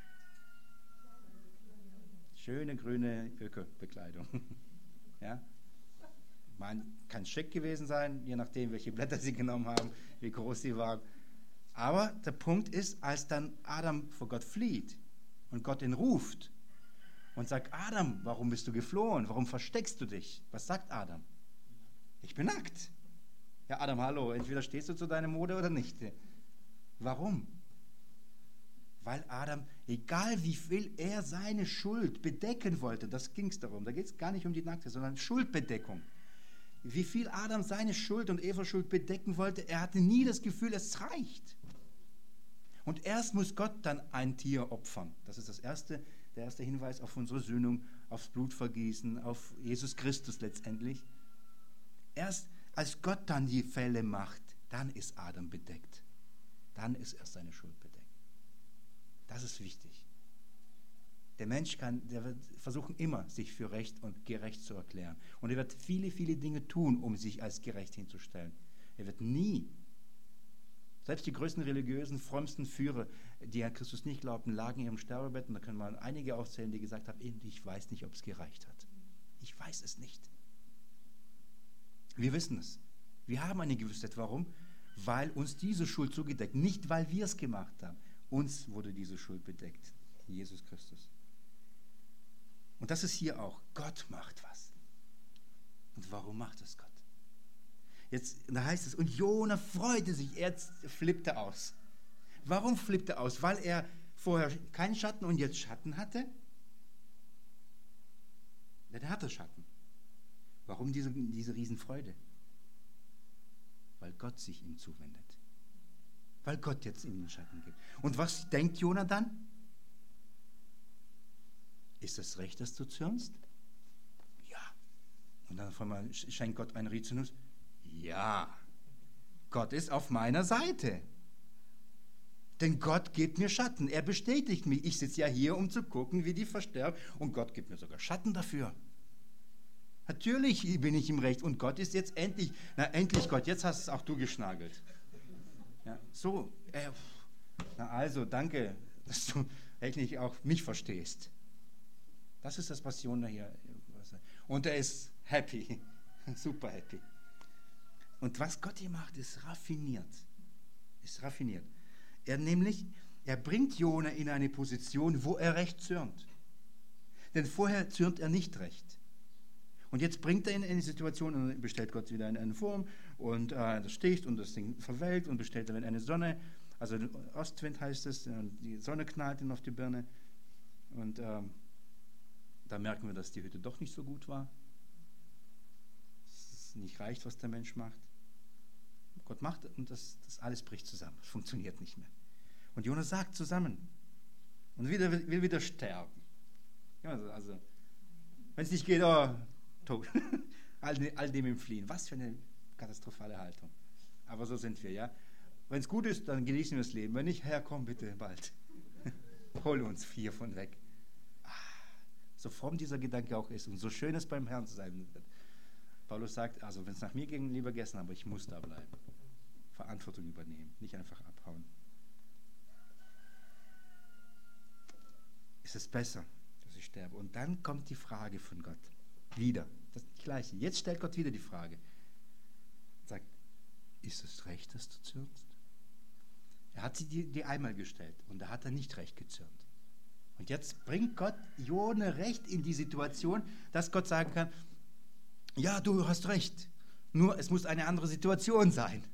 Schöne grüne Öko-Bekleidung. Ja? Man kann schick gewesen sein, je nachdem, welche Blätter sie genommen haben, wie groß sie waren. Aber der Punkt ist, als dann Adam vor Gott flieht und Gott ihn ruft und sagt, Adam, warum bist du geflohen? Warum versteckst du dich? Was sagt Adam? Ich bin nackt. Ja, Adam, hallo, entweder stehst du zu deiner Mode oder nicht. Warum? Weil Adam, egal wie viel er seine Schuld bedecken wollte, das ging es darum, da geht es gar nicht um die Nacktheit, sondern Schuldbedeckung. Wie viel Adam seine Schuld und Evas Schuld bedecken wollte, er hatte nie das Gefühl, es reicht. Und erst muss Gott dann ein Tier opfern. Das ist das erste, der erste Hinweis auf unsere Sühnung, aufs Blutvergießen, auf Jesus Christus letztendlich. Erst als Gott dann die Fälle macht, dann ist Adam bedeckt. Dann ist erst seine Schuld bedeckt. Das ist wichtig. Der Mensch kann, der wird versuchen immer, sich für recht und gerecht zu erklären. Und er wird viele, viele Dinge tun, um sich als gerecht hinzustellen. Er wird nie, selbst die größten religiösen, frommsten Führer, die an Christus nicht glaubten, lagen in ihrem Sterbebett, und da können wir einige aufzählen, die gesagt haben, ich weiß nicht, ob es gereicht hat. Ich weiß es nicht. Wir wissen es. Wir haben eine Gewissheit. Warum? Weil uns diese Schuld zugedeckt, nicht weil wir es gemacht haben. Uns wurde diese Schuld bedeckt, Jesus Christus. Und das ist hier auch, Gott macht was. Und warum macht es Gott? Jetzt, da heißt es, und Jona freute sich, er flippte aus. Warum flippte er aus? Weil er vorher keinen Schatten und jetzt Schatten hatte? Ja, der hatte Schatten. Warum diese, diese Riesenfreude? Weil Gott sich ihm zuwendet. Weil Gott jetzt ihm den Schatten gibt. Und was denkt Jona dann? Ist es recht, dass du zürnst? Ja. Und dann auf einmal schenkt Gott einen Rizinus. Ja. Gott ist auf meiner Seite. Denn Gott gibt mir Schatten. Er bestätigt mich. Ich sitze ja hier, um zu gucken, wie die versterben. Und Gott gibt mir sogar Schatten dafür. Natürlich bin ich im Recht. Und Gott ist jetzt endlich, na endlich Gott, jetzt hast es auch du geschnagelt. Ja, so, äh, na also, danke, dass du eigentlich auch mich verstehst. Das ist das, was Jona hier. Und er ist happy, super happy. Und was Gott hier macht, ist raffiniert. Ist raffiniert. Er nämlich, er bringt Jona in eine Position, wo er recht zürnt. Denn vorher zürnt er nicht recht. Und jetzt bringt er ihn in eine Situation und bestellt Gott wieder in eine Form und äh, das sticht und das Ding verwelkt und bestellt dann eine Sonne. Also Ostwind heißt es, und die Sonne knallt ihn auf die Birne. Und ähm, da merken wir, dass die Hütte doch nicht so gut war. Dass es nicht reicht, was der Mensch macht. Gott macht und das, das alles bricht zusammen. Es funktioniert nicht mehr. Und Jona sagt zusammen und wieder, will wieder sterben. Ja, also, also wenn es nicht geht, oh, tot. all, all dem im Fliehen. Was für eine katastrophale Haltung. Aber so sind wir, ja. Wenn es gut ist, dann genießen wir das Leben. Wenn nicht, Herr, komm bitte bald. Hol uns vier von weg. Ah, so fromm dieser Gedanke auch ist und so schön es beim Herrn zu sein wird. Paulus sagt, also wenn es nach mir ging, lieber gegessen, aber ich muss da bleiben. Verantwortung übernehmen, nicht einfach abhauen. Ist es besser, dass ich sterbe? Und dann kommt die Frage von Gott. Wieder. Das Gleiche. Jetzt stellt Gott wieder die Frage. Sagt, ist es recht, dass du zürnst? Er hat sie die, die einmal gestellt und da hat er nicht recht gezürnt. Und jetzt bringt Gott Jona recht in die Situation, dass Gott sagen kann, ja, du hast recht, nur es muss eine andere Situation sein.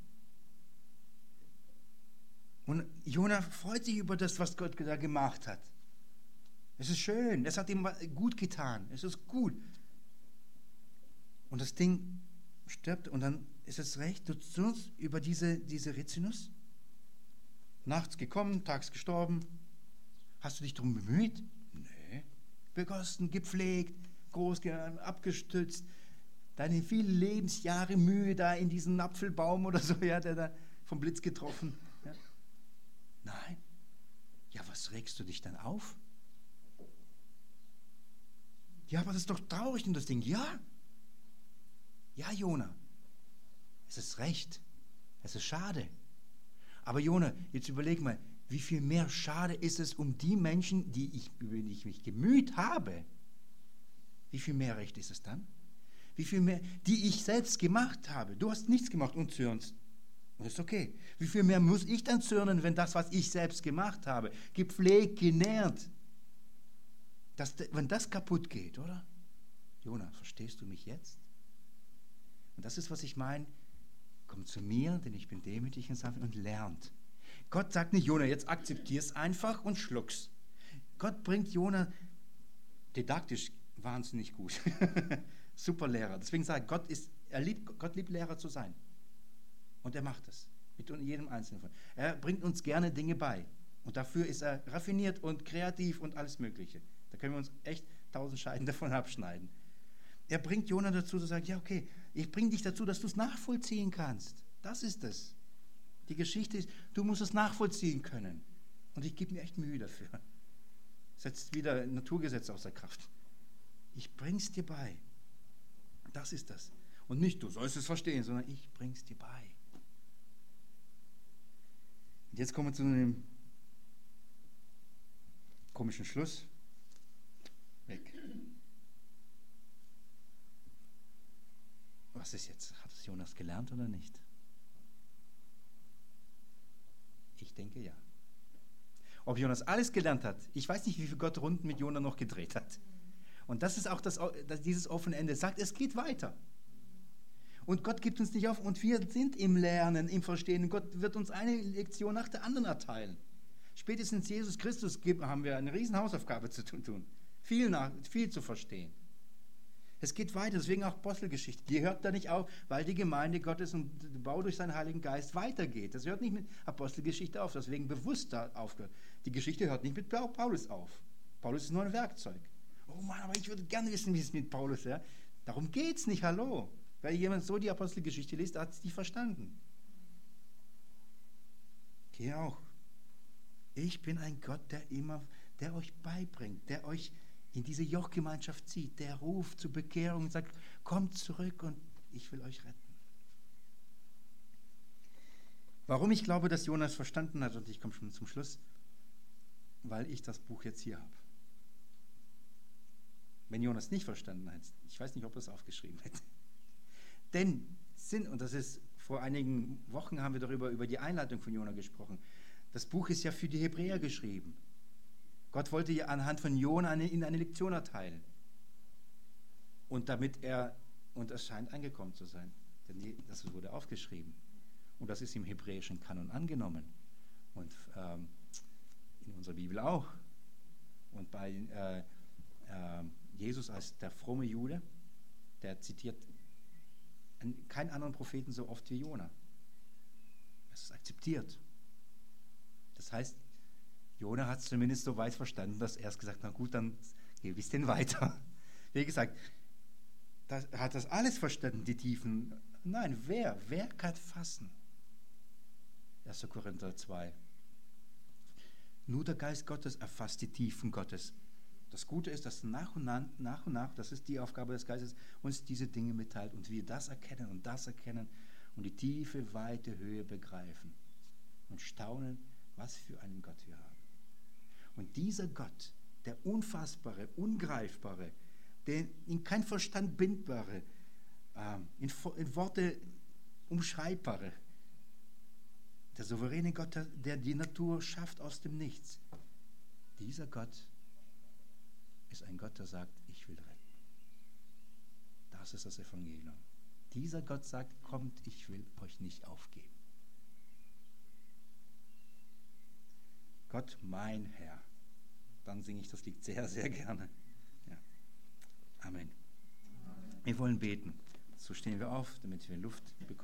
Und Jona freut sich über das, was Gott da gemacht hat. Es ist schön, es hat ihm gut getan, es ist gut. Und das Ding stirbt und dann ist es recht, du zürnst über diese, diese Rizinus? Nachts gekommen, tags gestorben. Hast du dich darum bemüht? Nee. Begossen, gepflegt, groß abgestützt. Deine vielen Lebensjahre Mühe da in diesen Apfelbaum oder so, ja, der da vom Blitz getroffen. Ja. Nein. Ja, was regst du dich dann auf? Ja, aber das ist doch traurig und das Ding. Ja. Ja, Jona. Es ist recht. Es ist schade. Aber Jona, jetzt überleg mal, wie viel mehr schade ist es um die Menschen, die ich, über die ich mich gemüht habe? Wie viel mehr Recht ist es dann? Wie viel mehr, die ich selbst gemacht habe? Du hast nichts gemacht und zürnst. Und das ist okay. Wie viel mehr muss ich dann zürnen, wenn das, was ich selbst gemacht habe, gepflegt, genährt, dass, wenn das kaputt geht, oder? Jona, verstehst du mich jetzt? Und das ist, was ich meine. Kommt zu mir, denn ich bin demütig und sanft und lernt. Gott sagt nicht, Jona, jetzt akzeptier es einfach und schluck's. Gott bringt Jona didaktisch wahnsinnig gut. Super Lehrer. Deswegen sage ich, Gott, ist, er liebt, Gott liebt Lehrer zu sein. Und er macht es. Mit jedem Einzelnen von. Er bringt uns gerne Dinge bei. Und dafür ist er raffiniert und kreativ und alles Mögliche. Da können wir uns echt tausend Scheiben davon abschneiden. Er bringt Jona dazu, zu sagen, ja okay, ich bringe dich dazu, dass du es nachvollziehen kannst. Das ist es. Die Geschichte ist, du musst es nachvollziehen können. Und ich gebe mir echt Mühe dafür. Setzt wieder ein Naturgesetz außer Kraft. Ich bring's dir bei. Das ist das. Und nicht, du sollst es verstehen, sondern ich bring's dir bei. Und jetzt kommen wir zu einem komischen Schluss. Weg. Was ist jetzt? Hat es Jonas gelernt oder nicht? Ich denke ja. Ob Jonas alles gelernt hat, ich weiß nicht, wie viel Gott Runden mit Jona noch gedreht hat. Und das ist auch das, das, dieses offene Ende. Es sagt, es geht weiter. Und Gott gibt uns nicht auf und wir sind im Lernen, im Verstehen. Gott wird uns eine Lektion nach der anderen erteilen. Spätestens Jesus Christus haben wir eine riesen Hausaufgabe zu tun. Viel, nach, viel zu verstehen. Es geht weiter, deswegen auch Apostelgeschichte. Die hört da nicht auf, weil die Gemeinde Gottes und der Bau durch seinen Heiligen Geist weitergeht. Das hört nicht mit Apostelgeschichte auf, deswegen bewusst da aufgehört. Die Geschichte hört nicht mit Paulus auf. Paulus ist nur ein Werkzeug. Oh Mann, aber ich würde gerne wissen, wie es mit Paulus ist. Ja? Darum geht es nicht, hallo. Weil jemand so die Apostelgeschichte liest, hat es nicht verstanden. Hier auch. Ich bin ein Gott, der immer, der euch beibringt, der euch in diese Jochgemeinschaft zieht, der ruft zur Bekehrung und sagt, kommt zurück und ich will euch retten. Warum ich glaube, dass Jonas verstanden hat, und ich komme schon zum Schluss, weil ich das Buch jetzt hier habe. Wenn Jonas nicht verstanden hat, ich weiß nicht, ob er es aufgeschrieben hätte. Denn Sinn, und das ist, vor einigen Wochen haben wir darüber, über die Einleitung von Jona gesprochen. Das Buch ist ja für die Hebräer geschrieben. Gott wollte ja anhand von Jona eine, ihnen eine Lektion erteilen. Und damit er, und es scheint angekommen zu sein, denn das wurde aufgeschrieben. Und das ist im hebräischen Kanon angenommen. Und ähm, in unserer Bibel auch. Und bei äh, äh, Jesus als der fromme Jude, der zitiert keinen anderen Propheten so oft wie Jona. Das ist akzeptiert. Das heißt, Jona hat es zumindest so weit verstanden, dass er es gesagt hat, na gut, dann gebe ich es denn weiter. Wie gesagt, das, hat das alles verstanden, die Tiefen? Nein, wer? Wer kann fassen? erster Korinther zwei. Nur der Geist Gottes erfasst die Tiefen Gottes. Das Gute ist, dass nach und nach, nach und nach, das ist die Aufgabe des Geistes, uns diese Dinge mitteilt und wir das erkennen und das erkennen und die tiefe, weite Höhe begreifen und staunen, was für einen Gott wir haben. Und dieser Gott, der unfassbare, ungreifbare, der in kein Verstand bindbare, äh, in, in Worte umschreibbare, der souveräne Gott, der die Natur schafft aus dem Nichts, dieser Gott ist ein Gott, der sagt, ich will retten. Das ist das Evangelium. Dieser Gott sagt, kommt, ich will euch nicht aufgeben. Gott, mein Herr. Dann singe ich das Lied sehr, sehr gerne. Ja. Amen. Wir wollen beten. So stehen wir auf, damit wir Luft bekommen.